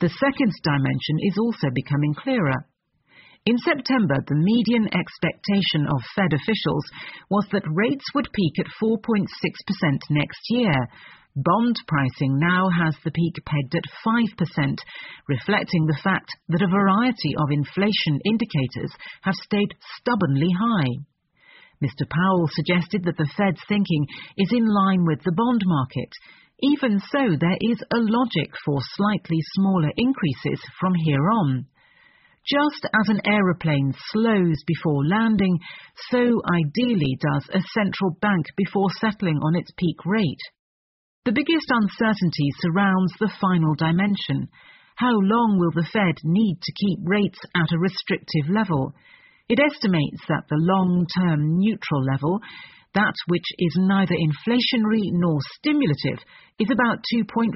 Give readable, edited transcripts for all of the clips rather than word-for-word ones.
The second dimension is also becoming clearer. In September, the median expectation of Fed officials was that rates would peak at 4.6% next year. Bond pricing now has the peak pegged at 5%, reflecting the fact that a variety of inflation indicators have stayed stubbornly high. Mr. Powell suggested that the Fed's thinking is in line with the bond market. Even so, there is a logic for slightly smaller increases from here on. Just as an aeroplane slows before landing, so ideally does a central bank before settling on its peak rate. The biggest uncertainty surrounds the final dimension. How long will the Fed need to keep rates at a restrictive level? It estimates that the long-term neutral level, that which is neither inflationary nor stimulative, is about 2.5%.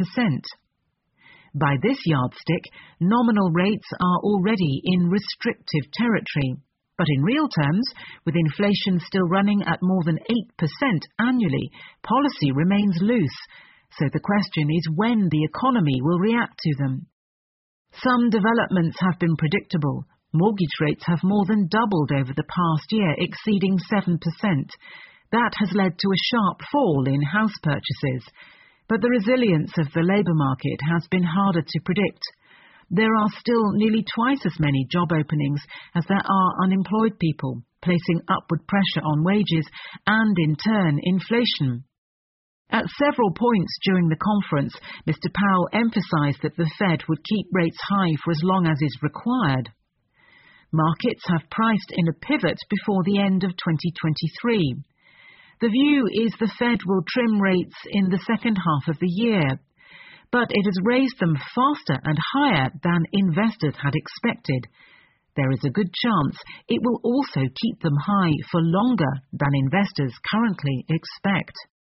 By this yardstick, nominal rates are already in restrictive territory. But in real terms, with inflation still running at more than 8% annually, policy remains loose. So the question is when the economy will react to them. Some developments have been predictable. Mortgage rates have more than doubled over the past year, exceeding 7%. That has led to a sharp fall in house purchases. But the resilience of the labour market has been harder to predict. There are still nearly twice as many job openings as there are unemployed people, placing upward pressure on wages and, in turn, inflation. At several points during the conference, Mr. Powell emphasised that the Fed would keep rates high for as long as is required. Markets have priced in a pivot before the end of 2023. The view is the Fed will trim rates in the second half of the year, but it has raised them faster and higher than investors had expected. There is a good chance it will also keep them high for longer than investors currently expect.